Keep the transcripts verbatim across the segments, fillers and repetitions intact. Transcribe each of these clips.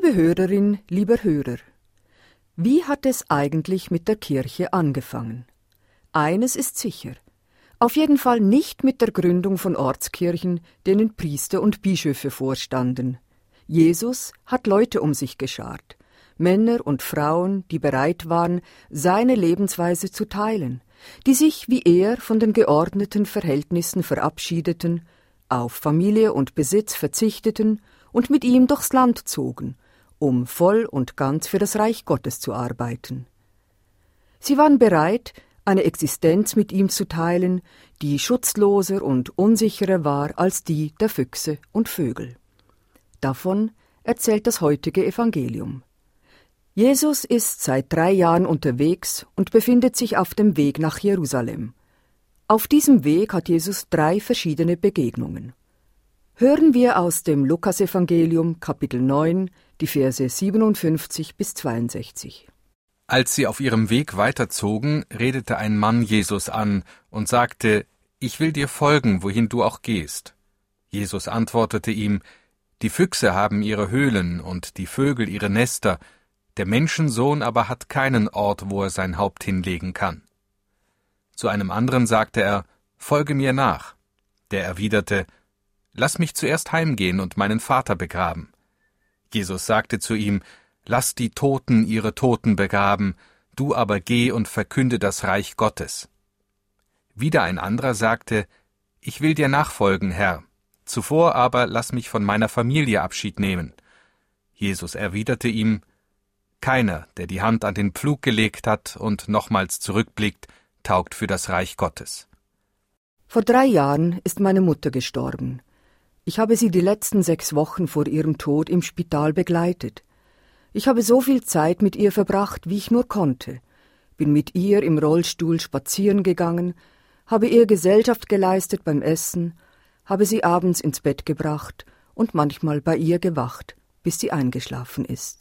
Liebe Hörerin, lieber Hörer, wie hat es eigentlich mit der Kirche angefangen? Eines ist sicher: Auf jeden Fall nicht mit der Gründung von Ortskirchen, denen Priester und Bischöfe vorstanden. Jesus hat Leute um sich geschart, Männer und Frauen, die bereit waren, seine Lebensweise zu teilen, die sich wie er von den geordneten Verhältnissen verabschiedeten, auf Familie und Besitz verzichteten und mit ihm durchs Land zogen, um voll und ganz für das Reich Gottes zu arbeiten. Sie waren bereit, eine Existenz mit ihm zu teilen, die schutzloser und unsicherer war als die der Füchse und Vögel. Davon erzählt das heutige Evangelium. Jesus ist seit drei Jahren unterwegs und befindet sich auf dem Weg nach Jerusalem. Auf diesem Weg hat Jesus drei verschiedene Begegnungen. Hören wir aus dem Lukasevangelium, Kapitel neun, die Verse siebenundfünfzig bis zweiundsechzig. Als sie auf ihrem Weg weiterzogen, redete ein Mann Jesus an und sagte: »Ich will dir folgen, wohin du auch gehst.« Jesus antwortete ihm: »Die Füchse haben ihre Höhlen und die Vögel ihre Nester, der Menschensohn aber hat keinen Ort, wo er sein Haupt hinlegen kann.« Zu einem anderen sagte er: »Folge mir nach.« Der erwiderte: »Lass mich zuerst heimgehen und meinen Vater begraben.« Jesus sagte zu ihm: »Lass die Toten ihre Toten begraben, du aber geh und verkünde das Reich Gottes.« Wieder ein anderer sagte: »Ich will dir nachfolgen, Herr, zuvor aber lass mich von meiner Familie Abschied nehmen.« Jesus erwiderte ihm: »Keiner, der die Hand an den Pflug gelegt hat und nochmals zurückblickt, taugt für das Reich Gottes.« Vor drei Jahren ist meine Mutter gestorben. Ich habe sie die letzten sechs Wochen vor ihrem Tod im Spital begleitet. Ich habe so viel Zeit mit ihr verbracht, wie ich nur konnte, bin mit ihr im Rollstuhl spazieren gegangen, habe ihr Gesellschaft geleistet beim Essen, habe sie abends ins Bett gebracht und manchmal bei ihr gewacht, bis sie eingeschlafen ist.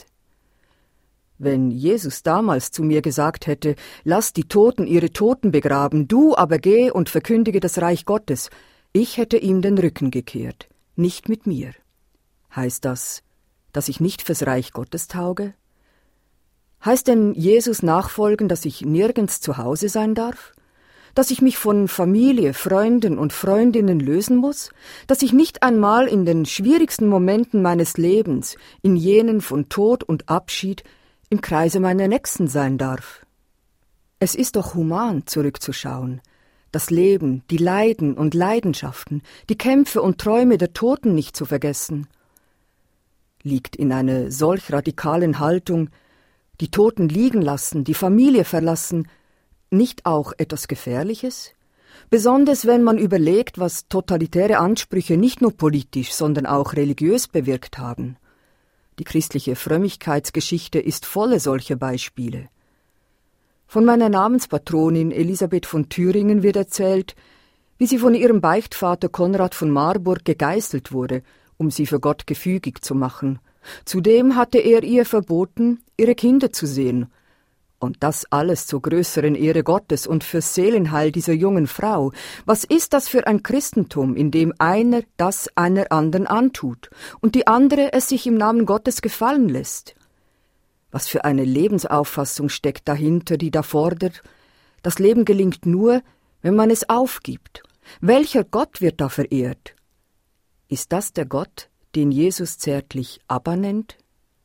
Wenn Jesus damals zu mir gesagt hätte: »Lass die Toten ihre Toten begraben, du aber geh und verkündige das Reich Gottes«, ich hätte ihm den Rücken gekehrt, nicht mit mir. Heißt das, dass ich nicht fürs Reich Gottes tauge? Heißt denn Jesus nachfolgen, dass ich nirgends zu Hause sein darf? Dass ich mich von Familie, Freunden und Freundinnen lösen muss? Dass ich nicht einmal in den schwierigsten Momenten meines Lebens, in jenen von Tod und Abschied, im Kreise meiner Nächsten sein darf? Es ist doch human, zurückzuschauen, das Leben, die Leiden und Leidenschaften, die Kämpfe und Träume der Toten nicht zu vergessen. Liegt in einer solch radikalen Haltung, die Toten liegen lassen, die Familie verlassen, nicht auch etwas Gefährliches? Besonders wenn man überlegt, was totalitäre Ansprüche nicht nur politisch, sondern auch religiös bewirkt haben. Die christliche Frömmigkeitsgeschichte ist voller solcher Beispiele. Von meiner Namenspatronin Elisabeth von Thüringen wird erzählt, wie sie von ihrem Beichtvater Konrad von Marburg gegeißelt wurde, um sie für Gott gefügig zu machen. Zudem hatte er ihr verboten, ihre Kinder zu sehen. Und das alles zur größeren Ehre Gottes und fürs Seelenheil dieser jungen Frau. Was ist das für ein Christentum, in dem einer das einer anderen antut und die andere es sich im Namen Gottes gefallen lässt? Was für eine Lebensauffassung steckt dahinter, die da fordert: Das Leben gelingt nur, wenn man es aufgibt. Welcher Gott wird da verehrt? Ist das der Gott, den Jesus zärtlich Abba nennt?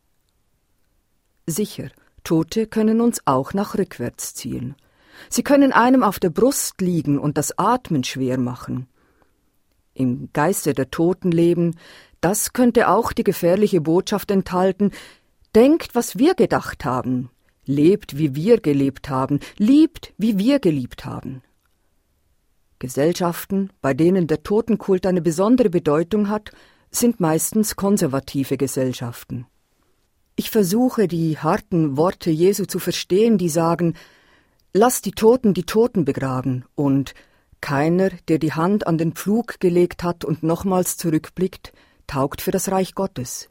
Sicher, Tote können uns auch nach rückwärts ziehen. Sie können einem auf der Brust liegen und das Atmen schwer machen. Im Geiste der Toten leben, das könnte auch die gefährliche Botschaft enthalten: Denkt, was wir gedacht haben, lebt, wie wir gelebt haben, liebt, wie wir geliebt haben. Gesellschaften, bei denen der Totenkult eine besondere Bedeutung hat, sind meistens konservative Gesellschaften. Ich versuche, die harten Worte Jesu zu verstehen, die sagen: Lass die Toten die Toten begraben und keiner, der die Hand an den Pflug gelegt hat und nochmals zurückblickt, taugt für das Reich Gottes.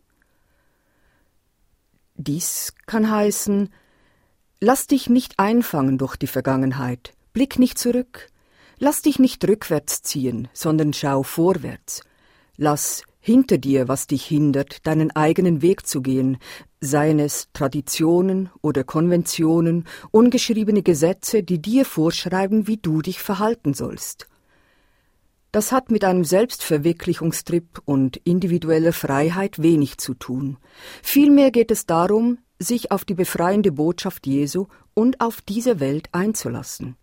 Dies kann heißen: Lass dich nicht einfangen durch die Vergangenheit, blick nicht zurück, lass dich nicht rückwärts ziehen, sondern schau vorwärts, lass hinter dir, was dich hindert, deinen eigenen Weg zu gehen, seien es Traditionen oder Konventionen, ungeschriebene Gesetze, die dir vorschreiben, wie du dich verhalten sollst. Das hat mit einem Selbstverwirklichungstrip und individueller Freiheit wenig zu tun. Vielmehr geht es darum, sich auf die befreiende Botschaft Jesu und auf diese Welt einzulassen.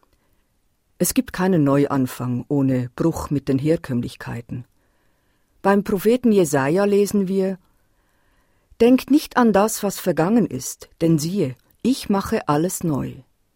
Es gibt keinen Neuanfang ohne Bruch mit den Herkömmlichkeiten. Beim Propheten Jesaja lesen wir: Denkt nicht an das, was vergangen ist, denn siehe, ich mache alles neu.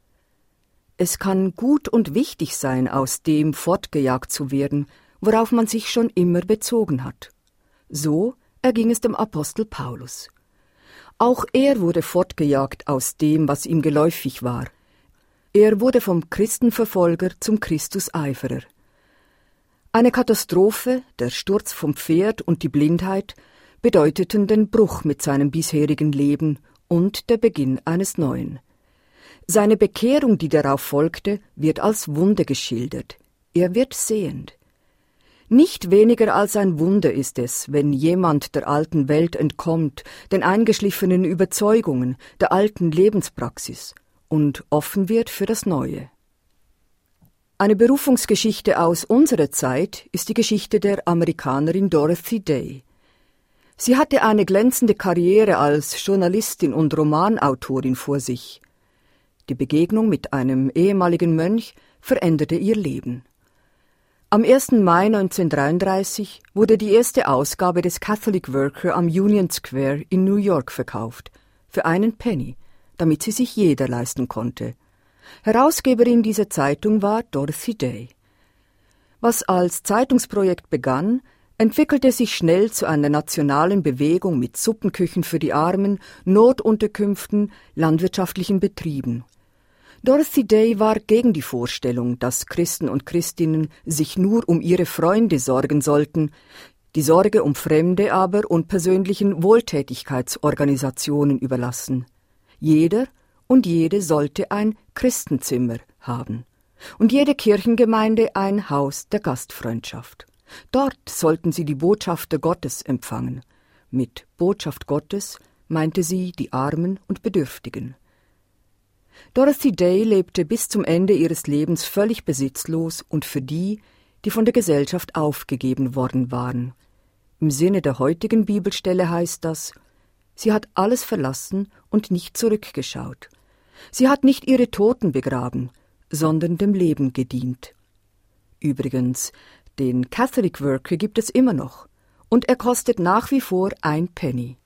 Es kann gut und wichtig sein, aus dem fortgejagt zu werden, worauf man sich schon immer bezogen hat. So erging es dem Apostel Paulus. Auch er wurde fortgejagt aus dem, was ihm geläufig war. Er wurde vom Christenverfolger zum Christuseiferer. Eine Katastrophe, der Sturz vom Pferd und die Blindheit bedeuteten den Bruch mit seinem bisherigen Leben und der Beginn eines neuen. Seine Bekehrung, die darauf folgte, wird als Wunder geschildert. Er wird sehend. Nicht weniger als ein Wunder ist es, wenn jemand der alten Welt entkommt, den eingeschliffenen Überzeugungen, der alten Lebenspraxis und offen wird für das Neue. Eine Berufungsgeschichte aus unserer Zeit ist die Geschichte der Amerikanerin Dorothy Day. Sie hatte eine glänzende Karriere als Journalistin und Romanautorin vor sich. Die Begegnung mit einem ehemaligen Mönch veränderte ihr Leben. Am ersten Mai neunzehnhundertdreiunddreißig wurde die erste Ausgabe des Catholic Worker am Union Square in New York verkauft, für einen Penny, damit sie sich jeder leisten konnte. Herausgeberin dieser Zeitung war Dorothy Day. Was als Zeitungsprojekt begann, entwickelte sich schnell zu einer nationalen Bewegung mit Suppenküchen für die Armen, Notunterkünften, landwirtschaftlichen Betrieben. Dorothy Day war gegen die Vorstellung, dass Christen und Christinnen sich nur um ihre Freunde sorgen sollten, die Sorge um Fremde aber und persönlichen Wohltätigkeitsorganisationen überlassen. Jeder und jede sollte ein Christenzimmer haben und jede Kirchengemeinde ein Haus der Gastfreundschaft. Dort sollten sie die Botschafter Gottes empfangen. Mit Botschaft Gottes meinte sie die Armen und Bedürftigen. Dorothy Day lebte bis zum Ende ihres Lebens völlig besitzlos und für die, die von der Gesellschaft aufgegeben worden waren. Im Sinne der heutigen Bibelstelle heißt das: Sie hat alles verlassen und nicht zurückgeschaut. Sie hat nicht ihre Toten begraben, sondern dem Leben gedient. Übrigens, den Catholic Worker gibt es immer noch, und er kostet nach wie vor ein Penny.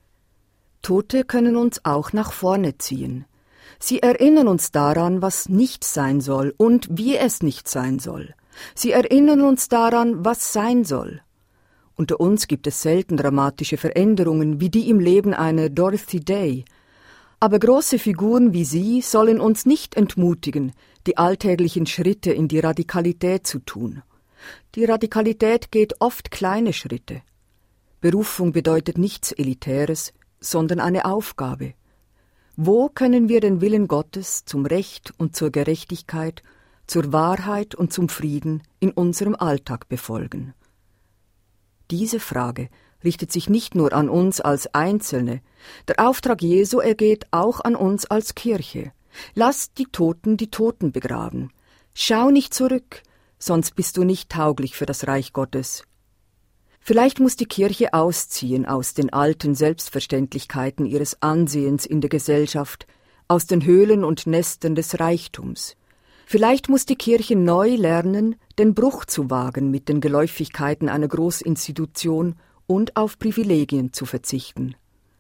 Tote können uns auch nach vorne ziehen. Sie erinnern uns daran, was nicht sein soll und wie es nicht sein soll. Sie erinnern uns daran, was sein soll. Unter uns gibt es selten dramatische Veränderungen wie die im Leben einer Dorothy Day. Aber große Figuren wie sie sollen uns nicht entmutigen, die alltäglichen Schritte in die Radikalität zu tun. Die Radikalität geht oft kleine Schritte. Berufung bedeutet nichts Elitäres, sondern eine Aufgabe. Wo können wir den Willen Gottes zum Recht und zur Gerechtigkeit, zur Wahrheit und zum Frieden in unserem Alltag befolgen? Diese Frage richtet sich nicht nur an uns als Einzelne. Der Auftrag Jesu ergeht auch an uns als Kirche. Lasst die Toten die Toten begraben. Schau nicht zurück, sonst bist du nicht tauglich für das Reich Gottes. Vielleicht muss die Kirche ausziehen aus den alten Selbstverständlichkeiten ihres Ansehens in der Gesellschaft, aus den Höhlen und Nestern des Reichtums. Vielleicht muss die Kirche neu lernen, den Bruch zu wagen mit den Geläufigkeiten einer Großinstitution und auf Privilegien zu verzichten.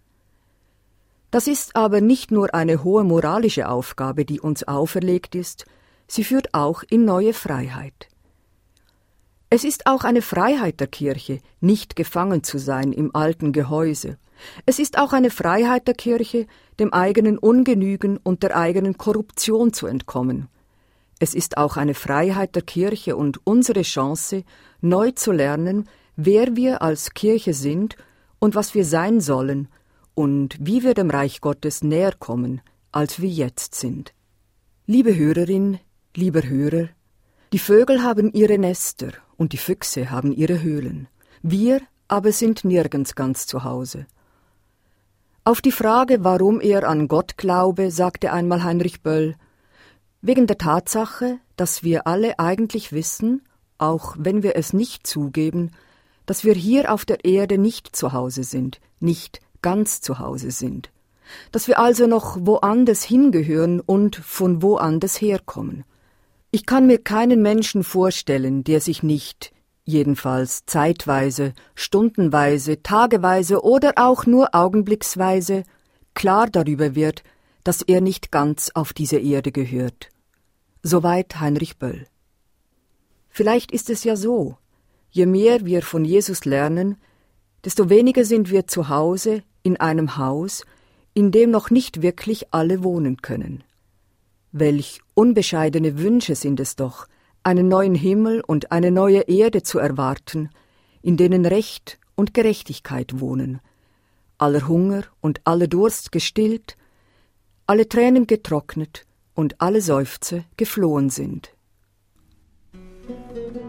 Das ist aber nicht nur eine hohe moralische Aufgabe, die uns auferlegt ist, sie führt auch in neue Freiheit. Es ist auch eine Freiheit der Kirche, nicht gefangen zu sein im alten Gehäuse. Es ist auch eine Freiheit der Kirche, dem eigenen Ungenügen und der eigenen Korruption zu entkommen. Es ist auch eine Freiheit der Kirche und unsere Chance, neu zu lernen, wer wir als Kirche sind und was wir sein sollen und wie wir dem Reich Gottes näher kommen, als wir jetzt sind. Liebe Hörerin, lieber Hörer, die Vögel haben ihre Nester und die Füchse haben ihre Höhlen. Wir aber sind nirgends ganz zu Hause. Auf die Frage, warum er an Gott glaube, sagte einmal Heinrich Böll: Wegen der Tatsache, dass wir alle eigentlich wissen, auch wenn wir es nicht zugeben, dass wir hier auf der Erde nicht zu Hause sind, nicht ganz zu Hause sind, dass wir also noch woanders hingehören und von woanders herkommen. Ich kann mir keinen Menschen vorstellen, der sich nicht, jedenfalls zeitweise, stundenweise, tageweise oder auch nur augenblicksweise, klar darüber wird, dass er nicht ganz auf diese Erde gehört. Soweit Heinrich Böll. Vielleicht ist es ja so, je mehr wir von Jesus lernen, desto weniger sind wir zu Hause in einem Haus, in dem noch nicht wirklich alle wohnen können. Welch unbescheidene Wünsche sind es doch, einen neuen Himmel und eine neue Erde zu erwarten, in denen Recht und Gerechtigkeit wohnen, aller Hunger und aller Durst gestillt, alle Tränen getrocknet und alle Seufzer geflohen sind.